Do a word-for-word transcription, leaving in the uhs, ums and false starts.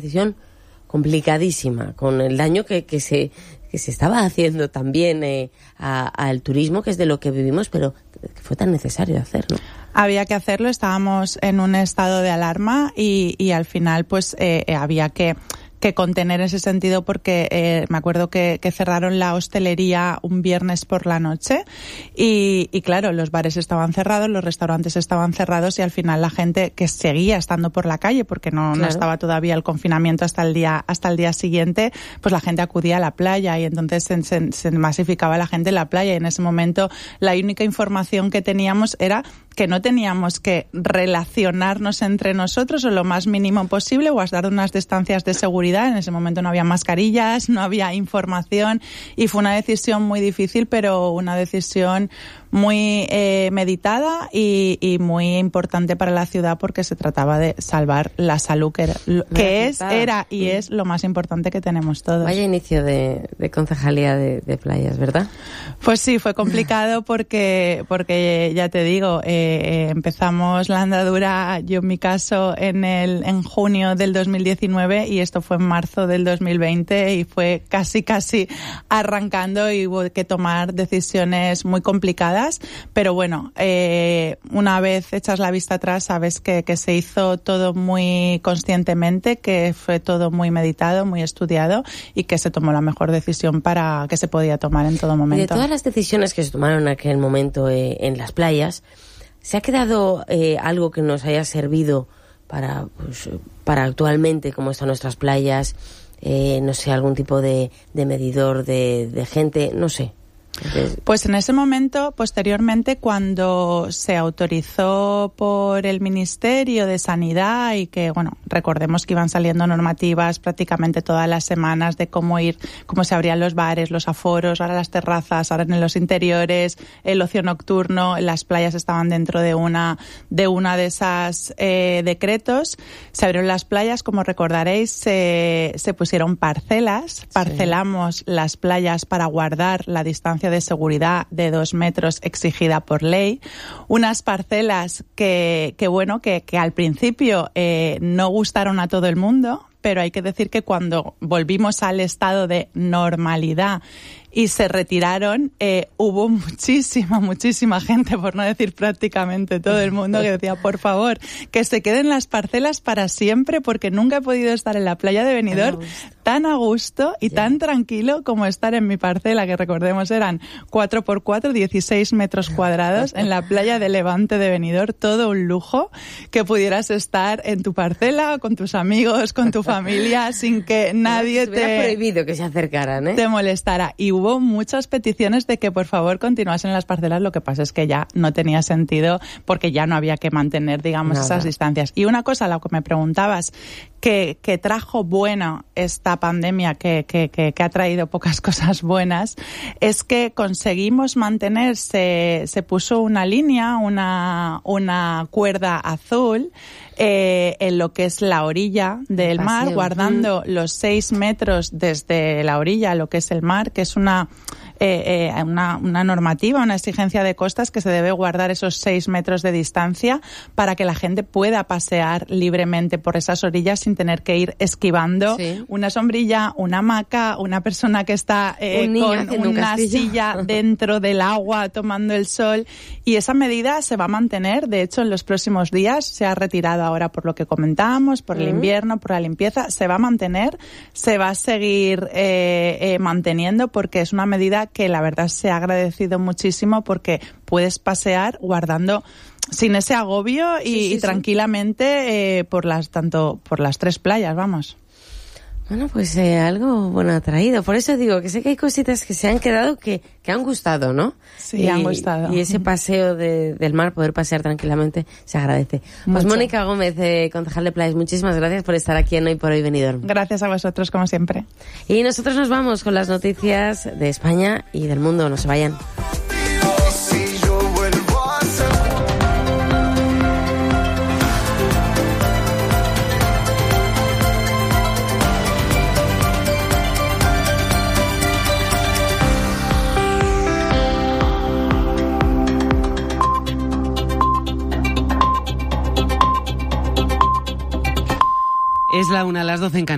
decisión complicadísima, con el daño que, que se que se estaba haciendo también eh, al turismo, que es de lo que vivimos, pero que fue tan necesario hacerlo. Había que hacerlo, estábamos en un estado de alarma y, y al final pues eh, había que que contener ese sentido porque eh, me acuerdo que, que cerraron la hostelería un viernes por la noche y, y claro, los bares estaban cerrados, los restaurantes estaban cerrados y al final la gente que seguía estando por la calle porque no, claro. no estaba todavía el confinamiento hasta el día hasta el día siguiente, pues la gente acudía a la playa y entonces se, se, se masificaba la gente en la playa y en ese momento la única información que teníamos era que no teníamos que relacionarnos entre nosotros o lo más mínimo posible o guardar unas distancias de seguridad. En ese momento no había mascarillas, no había información y fue una decisión muy difícil, pero una decisión muy eh, meditada y, y muy importante para la ciudad porque se trataba de salvar la salud, que, era, que es, era y es lo más importante que tenemos todos. Vaya inicio de, de concejalía de, de playas, ¿verdad? Pues sí, fue complicado porque, porque ya te digo, eh, empezamos la andadura, yo en mi caso, en, el, en junio del dos mil diecinueve y esto fue en marzo del dos mil veinte y fue casi, casi arrancando y hubo que tomar decisiones muy complicadas. Pero bueno, eh, una vez echas la vista atrás sabes que, que se hizo todo muy conscientemente, que fue todo muy meditado, muy estudiado y que se tomó la mejor decisión para que se podía tomar en todo momento. Y de todas las decisiones que se tomaron en aquel momento eh, en las playas, ¿se ha quedado eh, algo que nos haya servido para, pues, para actualmente cómo están nuestras playas? Eh, no sé, algún tipo de, de medidor de, de gente, no sé. Pues en ese momento, posteriormente, cuando se autorizó por el Ministerio de Sanidad y que, bueno, recordemos que iban saliendo normativas prácticamente todas las semanas de cómo ir, cómo se abrían los bares, los aforos, ahora las terrazas, ahora en los interiores, el ocio nocturno, las playas estaban dentro de una de una de esas eh, decretos. Se abrieron las playas, como recordaréis, se, se pusieron parcelas, parcelamos sí. las playas para guardar la distancia de seguridad de dos metros exigida por ley, unas parcelas que, que bueno, que, que al principio eh, no gustaron a todo el mundo, pero hay que decir que cuando volvimos al estado de normalidad y se retiraron, eh, hubo muchísima, muchísima gente, por no decir prácticamente todo el mundo, que decía, por favor, que se queden las parcelas para siempre, porque nunca he podido estar en la playa de Benidorm tan a gusto y yeah. tan tranquilo como estar en mi parcela, que recordemos eran cuatro por cuatro, dieciséis metros cuadrados, en la playa de Levante de Benidorm, todo un lujo, que pudieras estar en tu parcela, con tus amigos, con tu familia, sin que nadie te... Hubiera prohibido que se acercaran, ¿eh? Te molestara. Y hubo Hubo muchas peticiones de que por favor continuasen en las parcelas, lo que pasa es que ya no tenía sentido porque ya no había que mantener, digamos, Nada. esas distancias. Y una cosa, lo que me preguntabas, que, que trajo bueno esta pandemia, que, que, que, que ha traído pocas cosas buenas, es que conseguimos mantener, se, se puso una línea, una, una cuerda azul, Eh, en lo que es la orilla del mar, guardando mm. los seis metros desde la orilla a lo que es el mar, que es una eh, eh, una, una normativa, una exigencia de costas que se debe guardar esos seis metros de distancia para que la gente pueda pasear libremente por esas orillas sin tener que ir esquivando sí. una sombrilla, una hamaca, una persona que está eh, Un con una silla dentro del agua tomando el sol, y esa medida se va a mantener. De hecho, en los próximos días se ha retirado ahora por lo que comentábamos, por el uh-huh. invierno, por la limpieza, se va a mantener, se va a seguir eh, eh, manteniendo, porque es una medida que la verdad se ha agradecido muchísimo, porque puedes pasear guardando sin ese agobio y, sí, sí, y tranquilamente eh, por las tanto por las tres playas, vamos. Bueno, pues eh, algo bueno ha traído. Por eso digo que sé que hay cositas que se han quedado que, que han gustado, ¿no? Sí, y, han gustado. Y ese paseo de, del mar, poder pasear tranquilamente, se agradece. Mucho. Pues Mónica Gómez, eh, concejal de Playas, muchísimas gracias por estar aquí en Hoy por Hoy Benidorm. Gracias a vosotros, como siempre. Y nosotros nos vamos con las noticias de España y del mundo. No se vayan. Es la una, a las doce en Canarias.